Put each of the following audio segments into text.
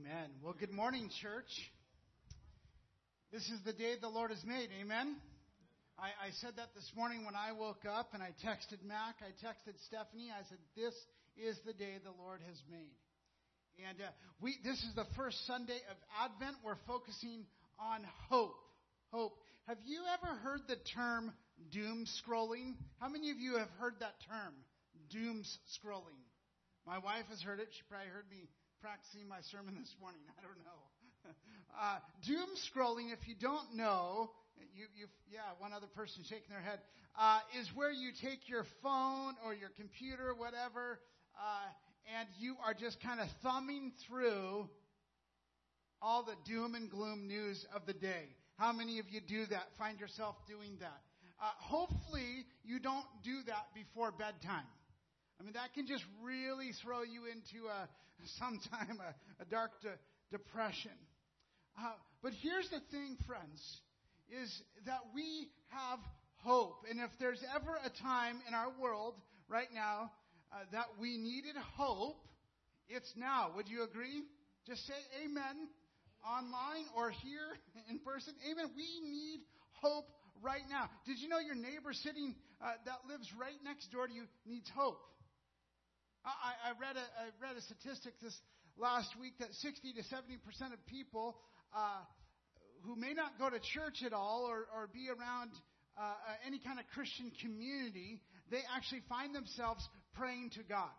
Amen. Well, good morning, church. This is the day the Lord has made. Amen. I said that this morning when I woke up, and I texted Mac, I texted Stephanie. I said, this is the day the Lord has made. And this is the first Sunday of Advent. We're focusing on hope. Hope. Have you ever heard the term doom scrolling? How many of you have heard that term, doom scrolling? My wife has heard it. She probably heard me practicing my sermon this morning. I don't know. Doom scrolling, if you don't know, one other person shaking their head, is where you take your phone or your computer, whatever, and you are just kind of thumbing through all the doom and gloom news of the day. How many of you do that, find yourself doing that? Hopefully you don't do that before bedtime. I mean, that can just really throw you into a dark depression. But here's the thing, friends, is that we have hope. And if there's ever a time in our world right now that we needed hope, it's now. Would you agree? Just say amen online or here in person. Amen. We need hope right now. Did you know your neighbor sitting that lives right next door to you needs hope? I read a statistic this last week that 60 to 70% of people who may not go to church at all or be around any kind of Christian community, they actually find themselves praying to God.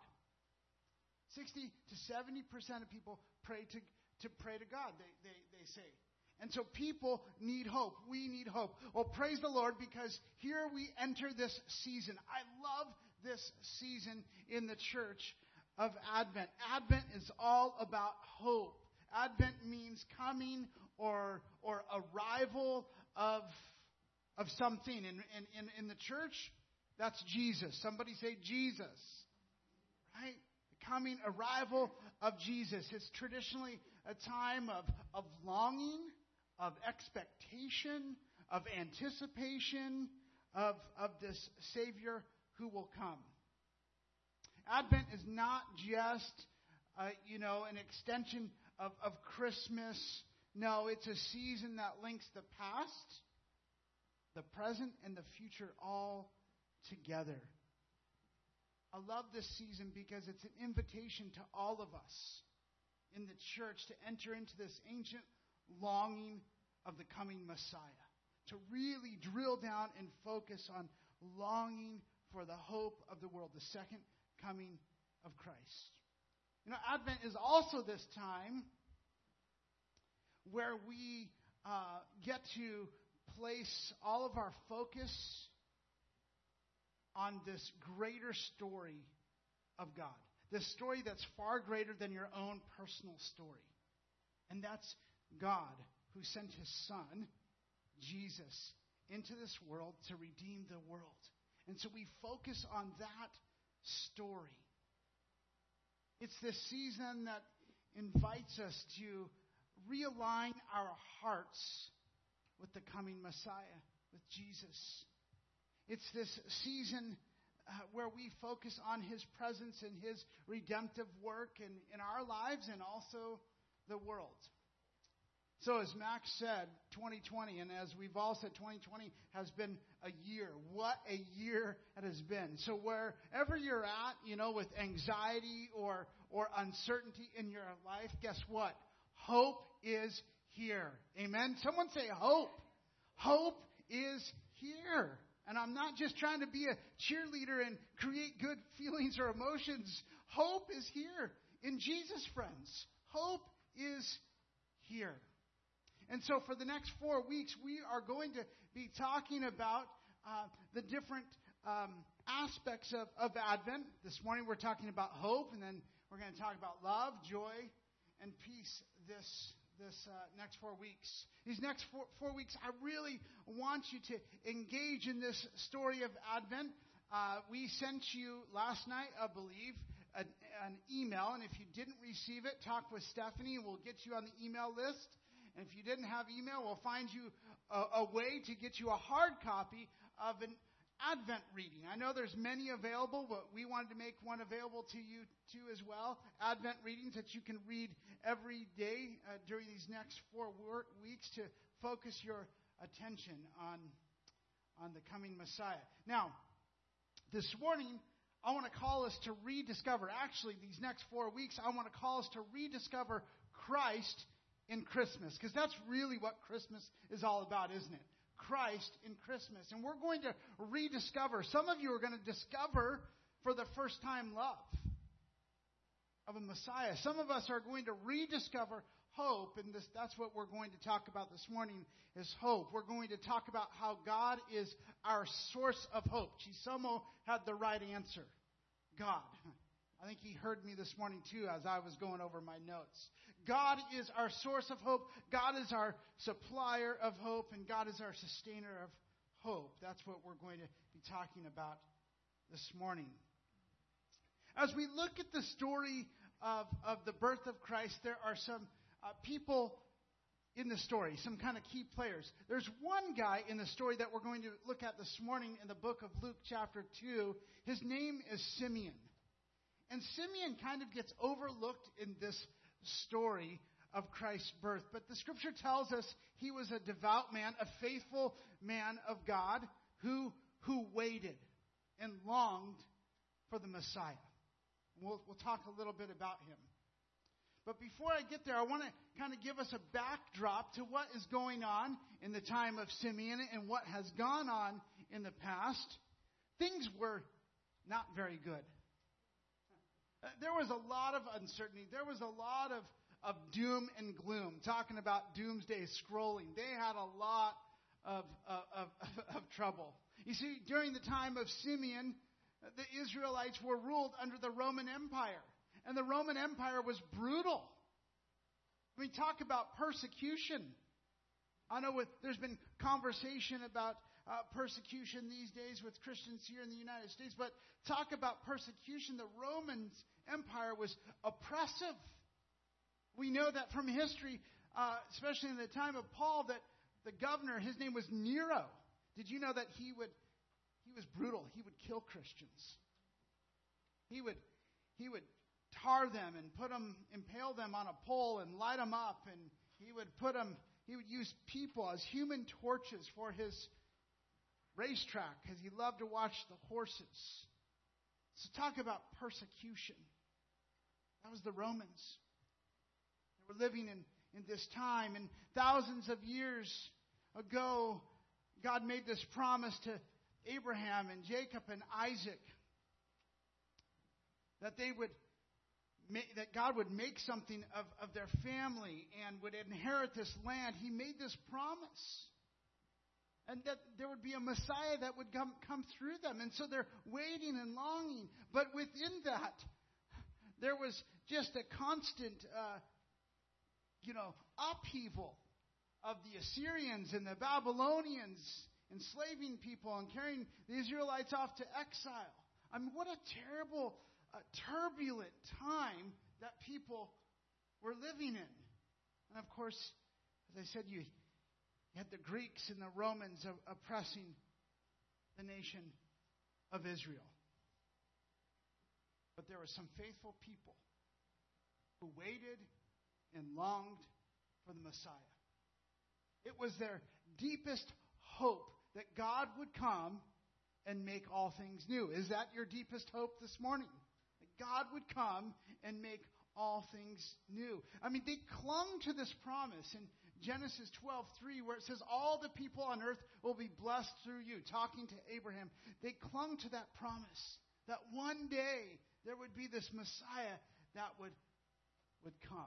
60 to 70% of people pray to God, they say. And so people need hope. We need hope. Well, praise the Lord, because here we enter this season. I love this season in the church of Advent. Advent is all about hope. Advent means coming or arrival of something. In the church, that's Jesus. Somebody say Jesus. Right? The coming, arrival of Jesus. It's traditionally a time of longing, of expectation, of anticipation of this Savior who will come. Advent is not just, an extension of Christmas. No, it's a season that links the past, the present, and the future all together. I love this season because it's an invitation to all of us in the church to enter into this ancient longing of the coming Messiah. To really drill down and focus on longing for the hope of the world, the second coming of Christ. Advent is also this time where we get to place all of our focus on this greater story of God. This story that's far greater than your own personal story. And that's God who sent His Son, Jesus, into this world to redeem the world. And so we focus on that story. It's this season that invites us to realign our hearts with the coming Messiah, with Jesus. It's this season where we focus on His presence and His redemptive work in our lives and also the world. So as Max said, 2020, and as we've all said, 2020 has been a year. What a year it has been. So wherever you're at, with anxiety or uncertainty in your life, guess what? Hope is here. Amen? Someone say hope. Hope is here. And I'm not just trying to be a cheerleader and create good feelings or emotions. Hope is here in Jesus, friends. Hope is here. And so for the next 4 weeks, we are going to be talking about the different aspects of Advent. This morning we're talking about hope, and then we're going to talk about love, joy, and peace this next 4 weeks. These next four weeks, I really want you to engage in this story of Advent. We sent you last night, I believe, an email, and if you didn't receive it, talk with Stephanie, and we'll get you on the email list. And if you didn't have email, we'll find you a way to get you a hard copy of an Advent reading. I know there's many available, but we wanted to make one available to you too as well. Advent readings that you can read every day during these next 4 weeks to focus your attention on the coming Messiah. Now, this morning, I want to call us to rediscover, actually these next 4 weeks, I want to call us to rediscover Christ in Christmas, because that's really what Christmas is all about, isn't it? Christ in Christmas. And we're going to rediscover, some of you are going to discover for the first time love of a Messiah. Some of us are going to rediscover hope, and that's what we're going to talk about this morning is hope. We're going to talk about how God is our source of hope. Chisomo had the right answer. God. I think he heard me this morning too as I was going over my notes. God is our source of hope. God is our supplier of hope, and God is our sustainer of hope. That's what we're going to be talking about this morning. As we look at the story of the birth of Christ, there are some people in the story, some kind of key players. There's one guy in the story that we're going to look at this morning in the book of Luke chapter 2. His name is Simeon. And Simeon kind of gets overlooked in this story of Christ's birth. But the scripture tells us he was a devout man, a faithful man of God who waited and longed for the Messiah. We'll talk a little bit about him. But before I get there, I want to kind of give us a backdrop to what is going on in the time of Simeon and what has gone on in the past. Things were not very good. There was a lot of uncertainty. There was a lot of doom and gloom, talking about doomsday scrolling. They had a lot of trouble. You see, during the time of Simeon, the Israelites were ruled under the Roman Empire. And the Roman Empire was brutal. I mean, talk about persecution. I know there's been conversation about persecution these days with Christians here in the United States, but talk about persecution. The Roman Empire was oppressive. We know that from history, especially in the time of Paul, that the governor, his name was Nero. Did you know that he was brutal? He would kill Christians. He would tar them and impale them on a pole and light them up, and he would use people as human torches for his racetrack because he loved to watch the horses. So talk about persecution. That was the Romans. They were living in this time, and thousands of years ago, God made this promise to Abraham and Jacob and Isaac that God would make something of their family and would inherit this land. He made this promise. And that there would be a Messiah that would come through them. And so they're waiting and longing. But within that, there was just a constant, upheaval of the Assyrians and the Babylonians enslaving people and carrying the Israelites off to exile. I mean, what a terrible, turbulent time that people were living in. And of course, as I said, you had the Greeks and the Romans oppressing the nation of Israel. But there were some faithful people who waited and longed for the Messiah. It was their deepest hope that God would come and make all things new. Is that your deepest hope this morning? That God would come and make all things new. I mean, they clung to this promise in Genesis 12:3, where it says, all the people on earth will be blessed through you. Talking to Abraham, they clung to that promise that one day there would be this Messiah that would come.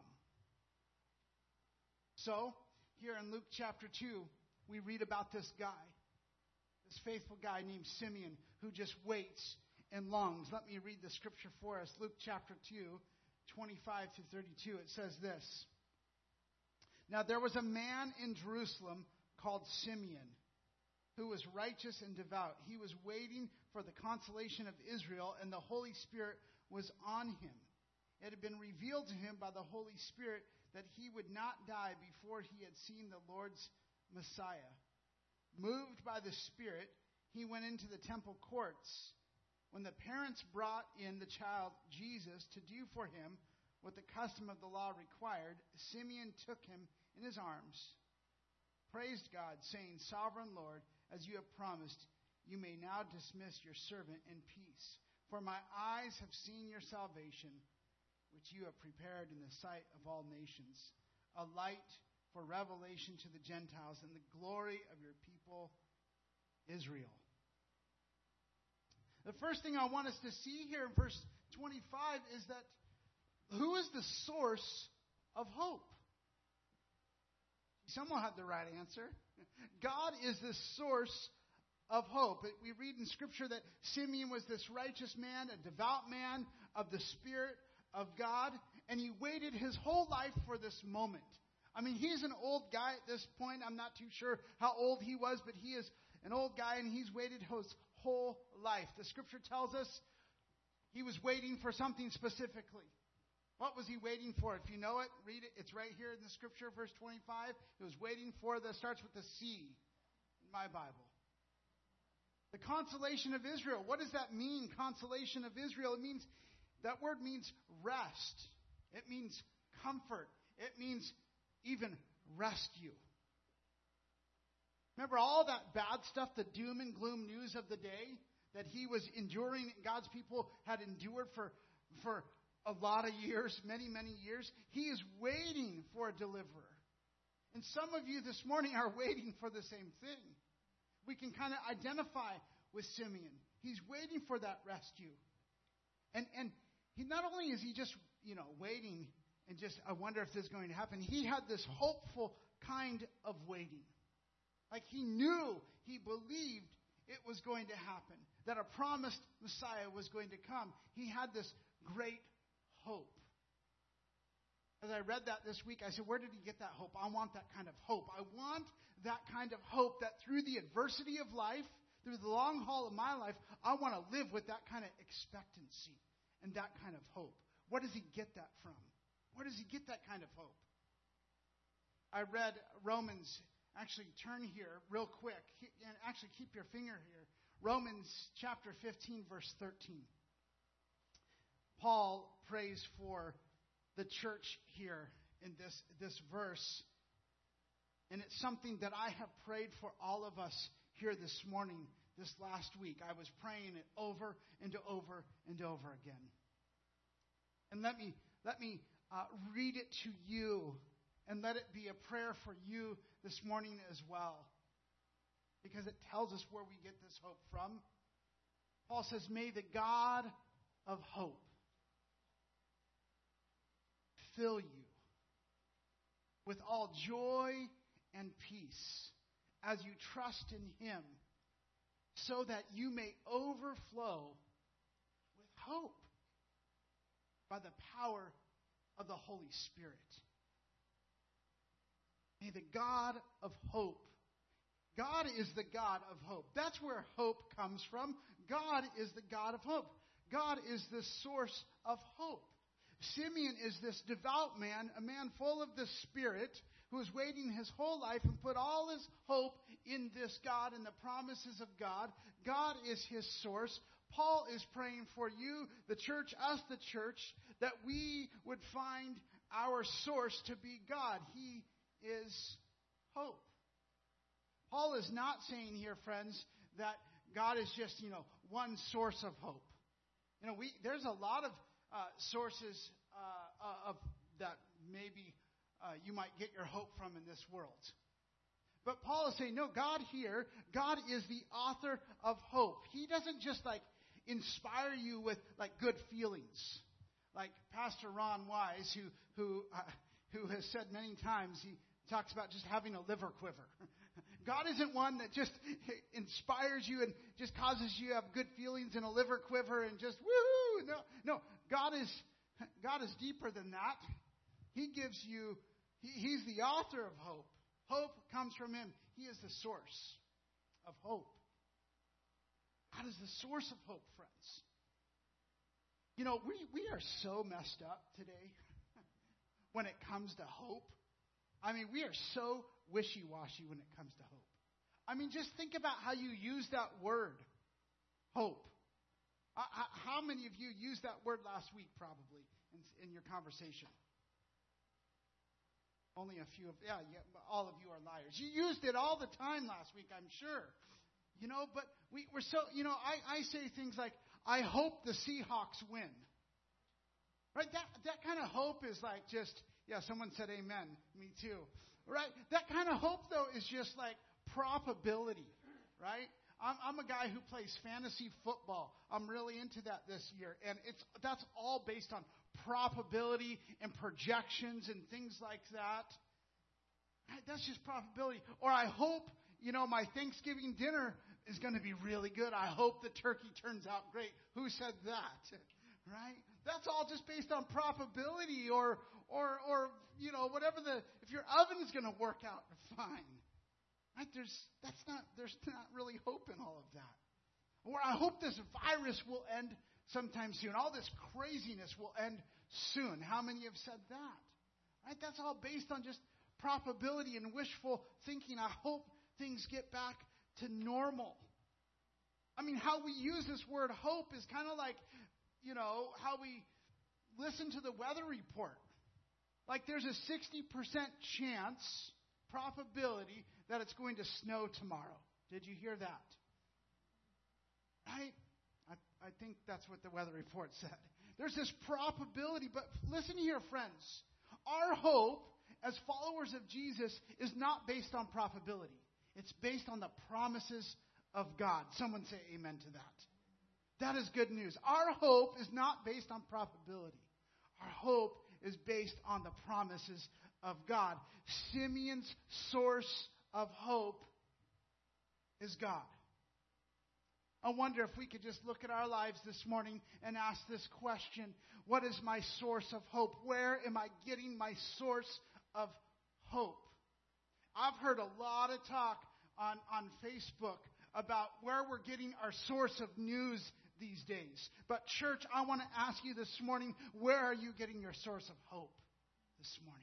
So, here in Luke chapter 2, we read about this guy, this faithful guy named Simeon, who just waits and longs. Let me read the scripture for us. Luke chapter 2, 25 to 32. It says this. Now there was a man in Jerusalem called Simeon, who was righteous and devout. He was waiting for the consolation of Israel, and the Holy Spirit was on him. It had been revealed to him by the Holy Spirit that he would not die before he had seen the Lord's Messiah. Moved by the Spirit, he went into the temple courts. When the parents brought in the child Jesus to do for him what the custom of the law required, Simeon took him in his arms, praised God, saying, "Sovereign Lord, as you have promised, you may now dismiss your servant in peace. For my eyes have seen your salvation, which you have prepared in the sight of all nations, a light for revelation to the Gentiles and the glory of your people Israel." The first thing I want us to see here in verse 25 is that who is the source of hope? Someone had the right answer. God is the source of hope. We read in Scripture that Simeon was this righteous man, a devout man of the Spirit of God, and he waited his whole life for this moment. I mean, he's an old guy at this point. I'm not too sure how old he was, but he is an old guy, and he's waited his whole life. The Scripture tells us he was waiting for something specifically. What was he waiting for? If you know it, read it. It's right here in the Scripture, verse 25. He was waiting for starts with the C in my Bible. The consolation of Israel. What does that mean, consolation of Israel? That word means rest. It means comfort. It means even rescue. Remember all that bad stuff, the doom and gloom news of the day that he was enduring, God's people had endured for a lot of years, many, many years. He is waiting for a deliverer. And some of you this morning are waiting for the same thing. We can kind of identify with Simeon. He's waiting for that rescue. And he not only is he just, waiting and just, I wonder if this is going to happen. He had this hopeful kind of waiting. Like he knew, he believed it was going to happen, that a promised Messiah was going to come. He had this great hope. As I read that this week, I said, where did he get that hope? I want that kind of hope. I want that kind of hope that through the adversity of life, through the long haul of my life, I want to live with that kind of expectancy and that kind of hope. Where does he get that from? Where does he get that kind of hope? I read Romans. Actually, turn here real quick. And actually, keep your finger here. Romans chapter 15, verse 13. Paul prays for the church here in this verse. And it's something that I have prayed for all of us here this morning, this last week. I was praying it over and over and over again. And let me read it to you, and let it be a prayer for you this morning as well, because it tells us where we get this hope from. Paul says, "May the God of hope fill you with all joy and peace as you trust in him, so that you may overflow with hope by the power of the Holy Spirit." May the God of hope. God is the God of hope. That's where hope comes from. God is the God of hope. God is the source of hope. Simeon is this devout man, a man full of the Spirit, who is waiting his whole life and put all his hope in this God and the promises of God. God is his source. Paul is praying for you, the church, us, the church, that we would find our source to be God. He is hope. Paul is not saying here, friends, that God is just, one source of hope. There's a lot of sources of that maybe you might get your hope from in this world. But Paul is saying, no, God is the author of hope. He doesn't just inspire you with good feelings. Like Pastor Ron Wise, who has said many times, he talks about just having a liver quiver. God isn't one that just inspires you and just causes you to have good feelings and a liver quiver and just woohoo. No, God is deeper than that. He gives you, he's the author of hope. Hope comes from him. He is the source of hope. God is the source of hope, friends. We are so messed up today when it comes to hope. I mean, we are so wishy-washy when it comes to hope. I mean, just think about how you use that word, hope. How many of you used that word last week, probably, in your conversation? Only a few all of you are liars. You used it all the time last week, I'm sure. But we're so, I say things like, I hope the Seahawks win. Right? That kind of hope is like just, someone said amen. Me too. Right? That kind of hope, though, is just like probability. Right? I'm a guy who plays fantasy football. I'm really into that this year. And that's all based on probability and projections and things like that. Right? That's just probability. Or I hope, my Thanksgiving dinner is going to be really good. I hope the turkey turns out great. Who said that? Right? That's all just based on probability or whatever if your oven is going to work out fine. Right? There's not really hope in all of that. Or I hope this virus will end sometime soon. All this craziness will end soon. How many have said that? Right? That's all based on just probability and wishful thinking. I hope things get back to normal. I mean, how we use this word hope is kind of like, how we listen to the weather report. Like there's a 60% chance, probability, that it's going to snow tomorrow. Did you hear that? Right? I think that's what the weather report said. There's this probability, but listen here, friends. Our hope as followers of Jesus is not based on probability. It's based on the promises of God. Someone say amen to that. That is good news. Our hope is not based on probability. Our hope is based on the promises of God. Simeon's source of hope is God. I wonder if we could just look at our lives this morning and ask this question. What is my source of hope? Where am I getting my source of hope? I've heard a lot of talk on Facebook about where we're getting our source of news these days. But church, I want to ask you this morning, where are you getting your source of hope this morning?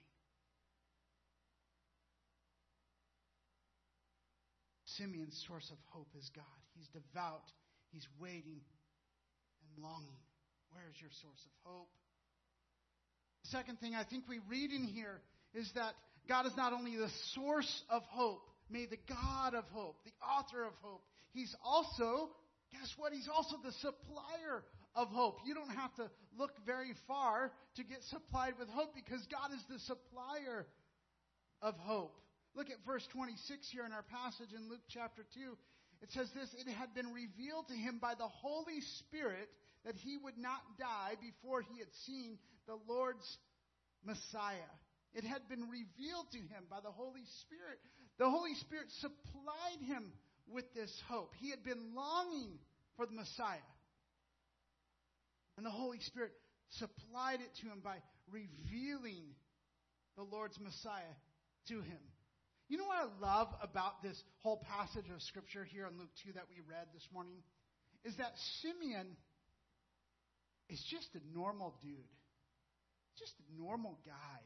Simeon's source of hope is God. He's devout. He's waiting and longing. Where is your source of hope? The second thing I think we read in here is that God is not only the source of hope, may the God of hope, the author of hope. He's also, guess what? He's also the supplier of hope. You don't have to look very far to get supplied with hope because God is the supplier of hope. Look at verse 26 here in our passage in Luke chapter 2. It says this, it had been revealed to him by the Holy Spirit that he would not die before he had seen the Lord's Messiah. It had been revealed to him by the Holy Spirit. The Holy Spirit supplied him with this hope. He had been longing for the Messiah. And the Holy Spirit supplied it to him by revealing the Lord's Messiah to him. You know what I love about this whole passage of Scripture here in Luke 2 that we read this morning? Is that Simeon is just a normal dude. Just a normal guy.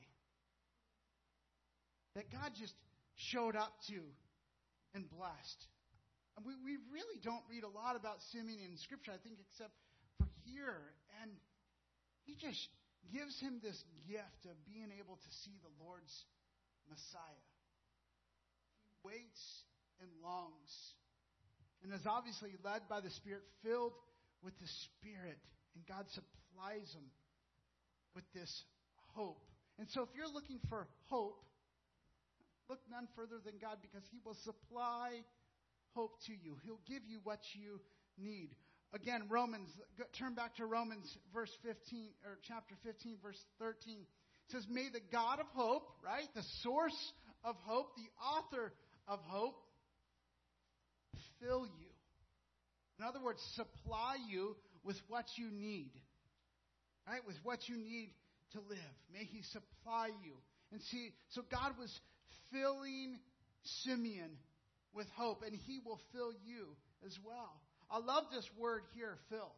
That God just showed up to and blessed. And we really don't read a lot about Simeon in Scripture, I think, except for here. And he just gives him this gift of being able to see the Lord's Messiah. Waits and longs and is obviously led by the Spirit, filled with the Spirit, and God supplies him with this hope. And so if you're looking for hope, look none further than God, because he will supply hope to you. He'll give you what you need. Again, turn back to Romans verse 15 or chapter 15 verse 13. It says, may the God of hope, right, the source of hope, the author of hope, fill you. In other words, supply you with what you need. Right? With what you need to live. May he supply you. And see, so God was filling Simeon with hope, and he will fill you as well. I love this word here, fill.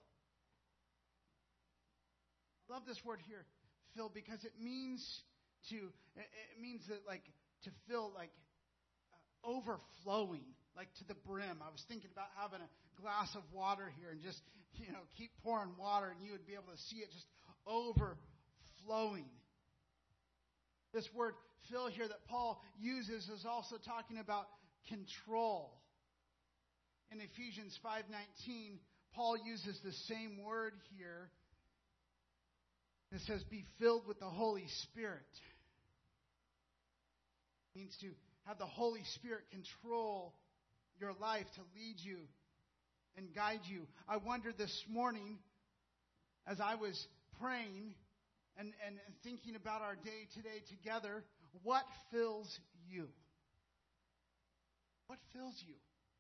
I love this word here, fill, because it means that like to fill, like overflowing, like to the brim. I was thinking about having a glass of water here and just, keep pouring water, and you would be able to see it just overflowing. This word fill here that Paul uses is also talking about control. In Ephesians 5:19, Paul uses the same word here. It says, be filled with the Holy Spirit. It means to have the Holy Spirit control your life, to lead you and guide you. I wondered this morning, as I was praying and thinking about our day today together, what fills you? What fills you?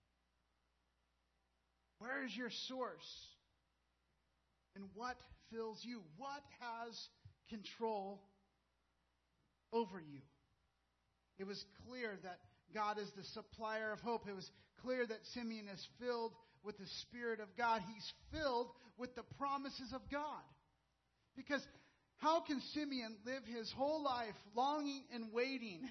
Where is your source? And what fills you? What has control over you? It was clear that God is the supplier of hope. It was clear that Simeon is filled with the Spirit of God. He's filled with the promises of God. Because how can Simeon live his whole life longing and waiting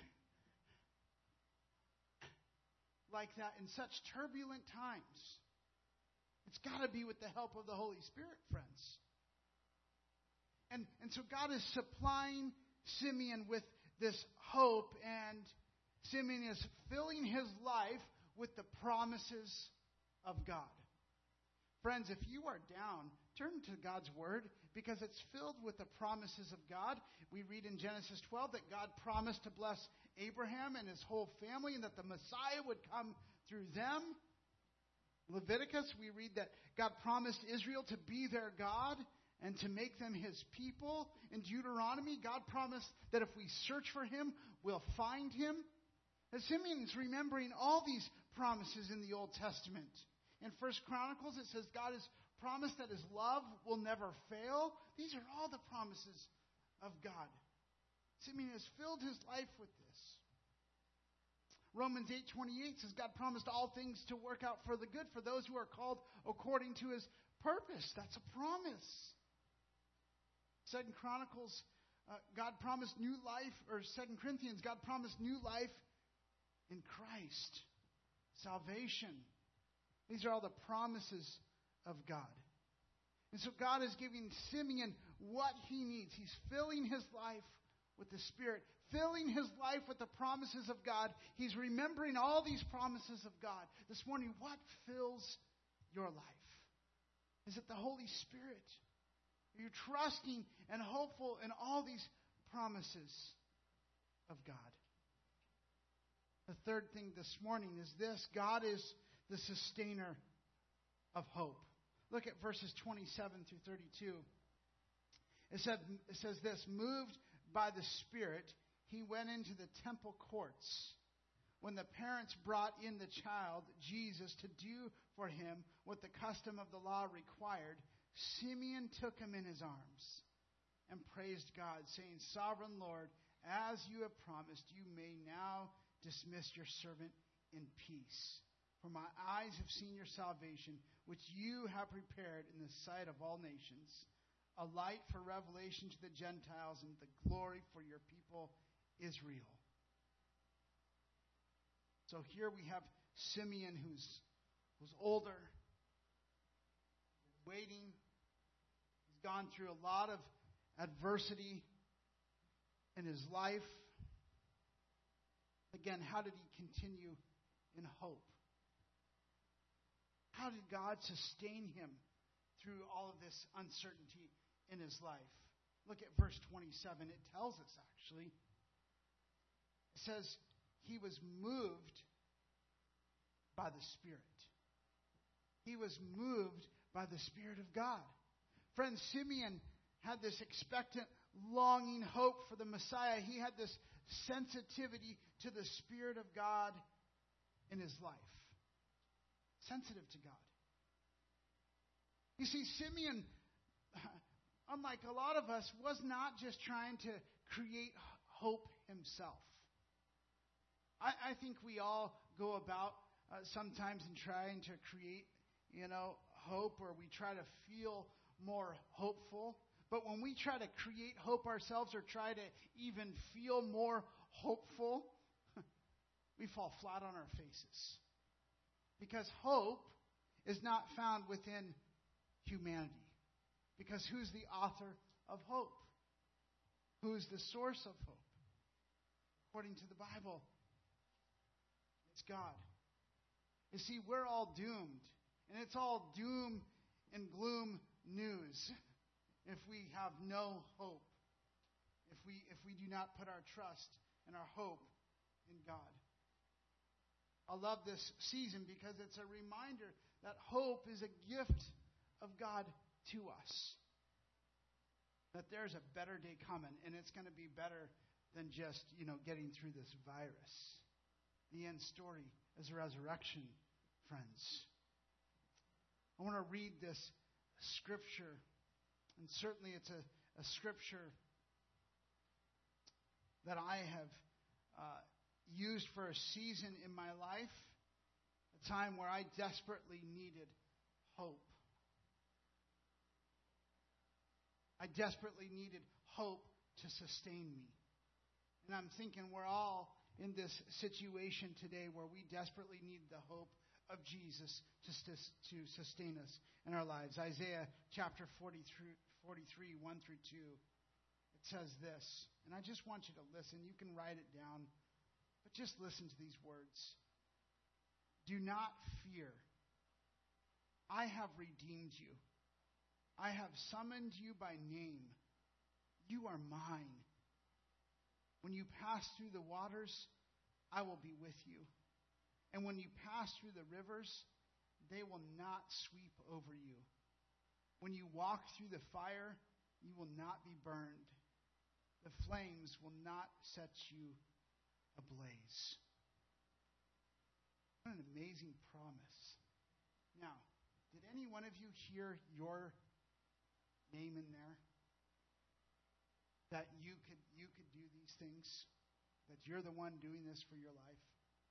like that in such turbulent times? It's got to be with the help of the Holy Spirit, friends. And so God is supplying Simeon with this hope, and Simeon is filling his life with the promises of God. Friends, if you are down, turn to God's Word, because it's filled with the promises of God. We read in Genesis 12 that God promised to bless Abraham and his whole family, and that the Messiah would come through them. Leviticus, we read that God promised Israel to be their God and to make them his people. In Deuteronomy, God promised that if we search for him, we'll find him. And Simeon's remembering all these promises in the Old Testament. In 1 Chronicles, it says God has promised that his love will never fail. These are all the promises of God. Simeon has filled his life with this. Romans 8:28 says God promised all things to work out for the good for those who are called according to his purpose. That's a promise. 2 Chronicles, God promised new life, or 2 Corinthians, God promised new life in Christ. Salvation. These are all the promises of God. And so God is giving Simeon what he needs. He's filling his life with the Spirit, filling his life with the promises of God. He's remembering all these promises of God. This morning, what fills your life? Is it the Holy Spirit? Are you trusting and hopeful in all these promises of God? The third thing this morning is this: God is the sustainer of hope. Look at verses 27 through 32. It says this: moved by the Spirit, he went into the temple courts. When the parents brought in the child, Jesus, to do for him what the custom of the law required, Simeon took him in his arms and praised God, saying, Sovereign Lord, as you have promised, you may now dismiss your servant in peace. For my eyes have seen your salvation, which you have prepared in the sight of all nations, a light for revelation to the Gentiles and the glory for your people Israel. So here we have Simeon who's older, waiting. He's gone through a lot of adversity in his life. Again, how did he continue in hope? How did God sustain him through all of this uncertainty in his life? Look at verse 27. It tells us, actually. It says, he was moved by the Spirit. He was moved by the Spirit of God. Friends, Simeon had this expectant, longing hope for the Messiah. He had this sensitivity to the Spirit of God in his life. Sensitive to God. You see, Simeon, unlike a lot of us, was not just trying to create hope himself. I think we all go about sometimes in trying to create, hope, or we try to feel more hopeful. But when we try to create hope ourselves or try to even feel more hopeful, we fall flat on our faces. Because hope is not found within humanity. Because who's the author of hope? Who's the source of hope? According to the Bible, it's God. You see, we're all doomed. And it's all doom and gloom news if we have no hope. If we do not put our trust and our hope in God. I love this season because it's a reminder that hope is a gift of God to us. That there's a better day coming, and it's going to be better than just, getting through this virus. The end story is a resurrection, friends. I want to read this scripture, and certainly it's a scripture that I have used for a season in my life, a time where I desperately needed hope. I desperately needed hope to sustain me. And I'm thinking we're all in this situation today where we desperately need the hope of Jesus to sustain us in our lives. Isaiah chapter 43, 1 through 2. It says this, and I just want you to listen. You can write it down, but just listen to these words. Do not fear. I have redeemed you. I have summoned you by name. You are mine. When you pass through the waters, I will be with you. And when you pass through the rivers, they will not sweep over you. When you walk through the fire, you will not be burned. The flames will not set you ablaze. What an amazing promise. Now, did any one of you hear your name in there? That you could do these things? That you're the one doing this for your life?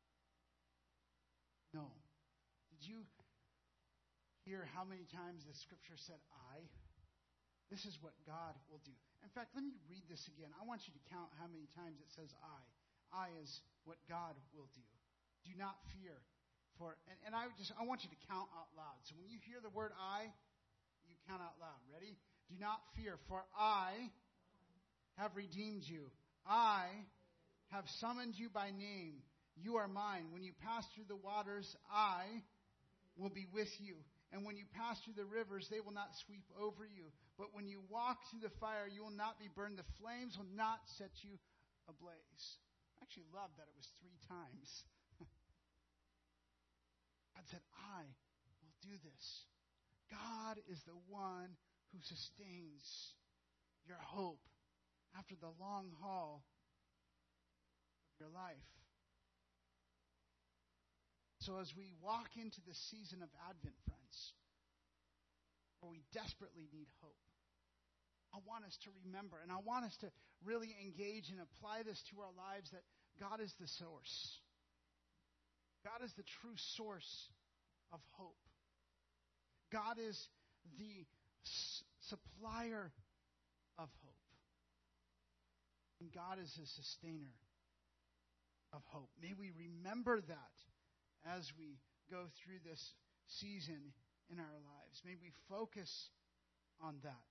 No. Did you hear how many times the scripture said I? This is what God will do. In fact, let me read this again. I want you to count how many times it says I. I is what God will do. Do not fear. I want you to count out loud. So when you hear the word I, you count out loud. Ready? Do not fear, for I have redeemed you. I have summoned you by name. You are mine. When you pass through the waters, I will be with you. And when you pass through the rivers, they will not sweep over you. But when you walk through the fire, you will not be burned. The flames will not set you ablaze. I actually love that it was 3 times. God said, I will do this. God is the one who sustains your hope after the long haul of your life. So as we walk into the season of Advent, friends, where we desperately need hope, I want us to remember, and I want us to really engage and apply this to our lives, that God is the source. God is the true source of hope. God is the supplier of hope. And God is the sustainer of hope. May we remember that as we go through this season in our lives. May we focus on that.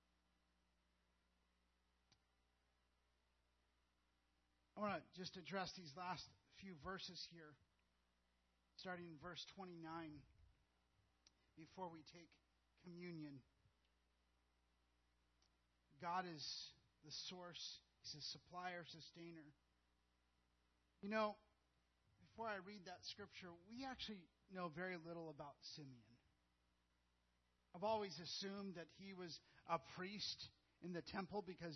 I want to just address these last few verses here, starting in verse 29, before we take communion. God is the source. He's a supplier, sustainer. You know, before I read that scripture, we actually know very little about Simeon. I've always assumed that he was a priest in the temple because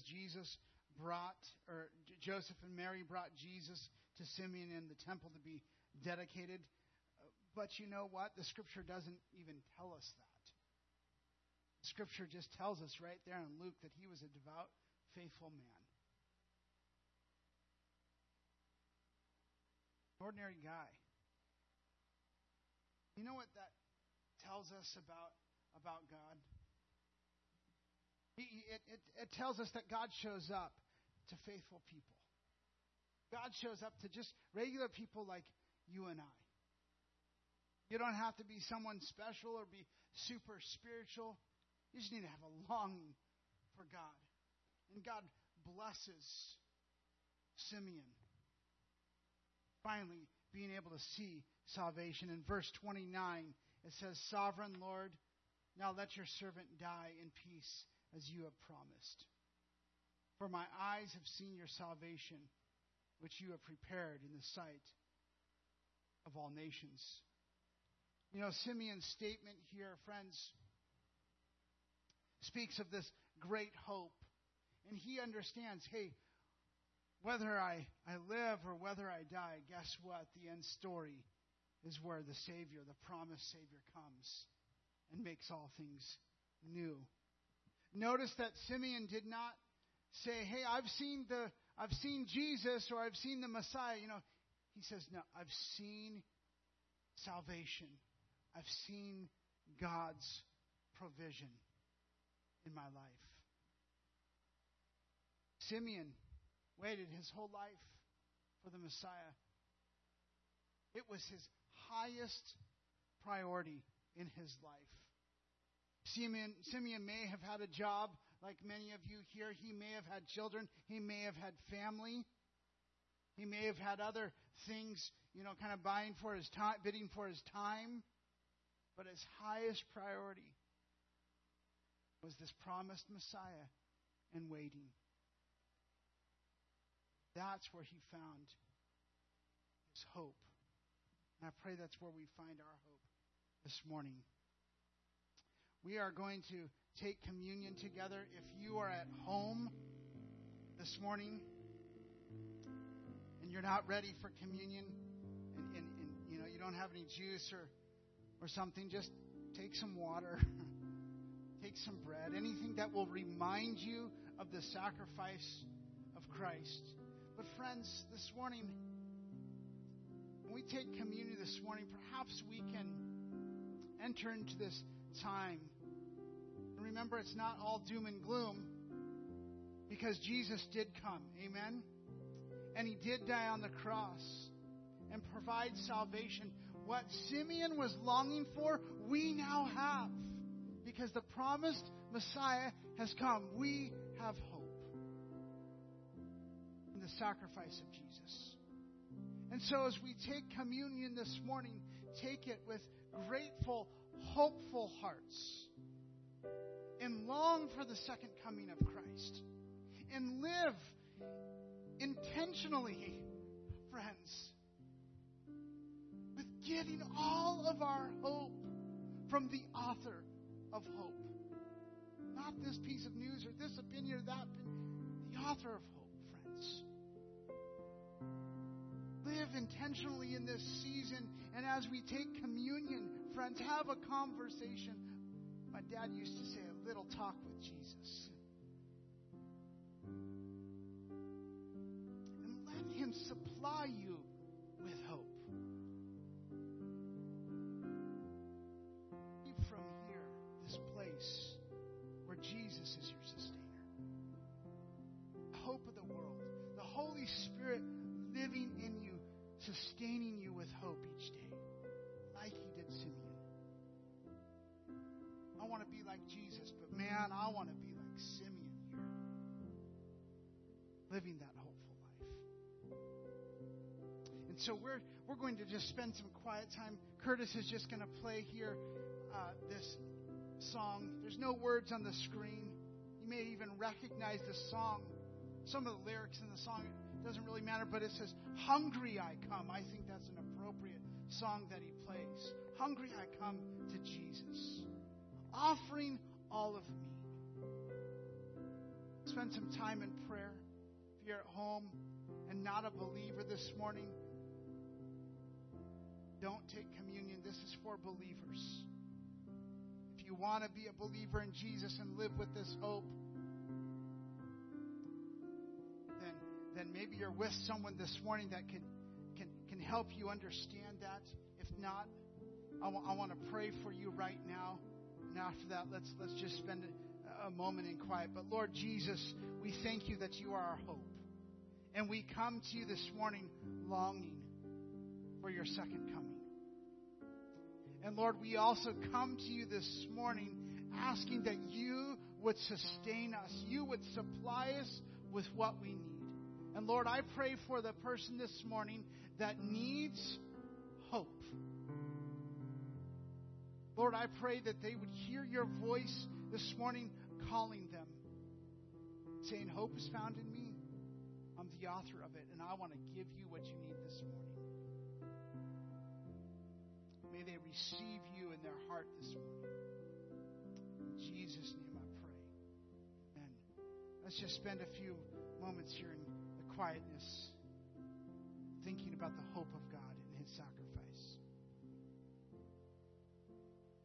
Joseph and Mary brought Jesus to Simeon in the temple to be dedicated. But you know what? The scripture doesn't even tell us that. Scripture just tells us right there in Luke that he was a devout, faithful man. Ordinary guy. You know what that tells us about God? It tells us that God shows up to faithful people. God shows up to just regular people like you and I. You don't have to be someone special or be super spiritual. You just need to have a longing for God. And God blesses Simeon finally being able to see salvation. In verse 29, it says, Sovereign Lord, now let your servant die in peace as you have promised. For my eyes have seen your salvation, which you have prepared in the sight of all nations. You know, Simeon's statement here, friends, speaks of this great hope. And he understands, hey, whether I live or whether I die, guess what? The end story is where the Savior, the promised Savior, comes and makes all things new. Notice that Simeon did not say, hey, I've seen Jesus or I've seen the Messiah. You know, he says, no, I've seen salvation. I've seen God's provision in my life. Simeon waited his whole life for the Messiah. It was his highest priority in his life. Simeon may have had a job like many of you here. He may have had children. He may have had family. He may have had other things, kind of bidding for his time. But his highest priority was this promised Messiah and waiting. That's where he found his hope. And I pray that's where we find our hope this morning. We are going to take communion together. If you are at home this morning and you're not ready for communion and you don't have any juice or something, just take some water, take some bread, anything that will remind you of the sacrifice of Christ. But friends, this morning, when we take communion this morning, perhaps we can enter into this time. And remember, it's not all doom and gloom, because Jesus did come. Amen? And He did die on the cross and provide salvation. What Simeon was longing for, we now have, because the promised Messiah has come. We have hope in the sacrifice of Jesus. And so as we take communion this morning, take it with grateful, hopeful hearts, and long for the second coming of Christ, and live intentionally, friends, with getting all of our hope from the author of hope. Not this piece of news or this opinion or that opinion. The author of hope, friends. Live intentionally in this season, and as we take communion, friends, have a conversation. My dad used to say, a little talk with Jesus. And let Him supply you with hope. From here, this place where Jesus is your sustainer. The hope of the world. The Holy Spirit living in you, sustaining you with hope each day, like He did Simeon. I want to be like Jesus, but man, I want to be like Simeon here, living that hopeful life. And so we're going to just spend some quiet time. Curtis is just going to play here this song. There's no words on the screen. You may even recognize the song. Some of the lyrics in the song, it doesn't really matter, but it says, "Hungry I come." I think that's an appropriate song that he plays. Hungry I come to Jesus, offering all of me. Spend some time in prayer. If you're at home and not a believer this morning, don't take communion. This is for believers. If you want to be a believer in Jesus and live with this hope, then maybe you're with someone this morning that can help you understand that. If not, I want to pray for you right now. And after that, let's just spend a moment in quiet. But Lord Jesus, we thank you that you are our hope. And we come to you this morning longing for your second coming. And Lord, we also come to you this morning asking that you would sustain us. You would supply us with what we need. And Lord, I pray for the person this morning that needs hope. Lord, I pray that they would hear your voice this morning calling them, saying, hope is found in me. I'm the author of it, and I want to give you what you need this morning. May they receive you in their heart this morning. In Jesus' name I pray. And let's just spend a few moments here in the quietness, thinking about the hope of God and His sacrifice.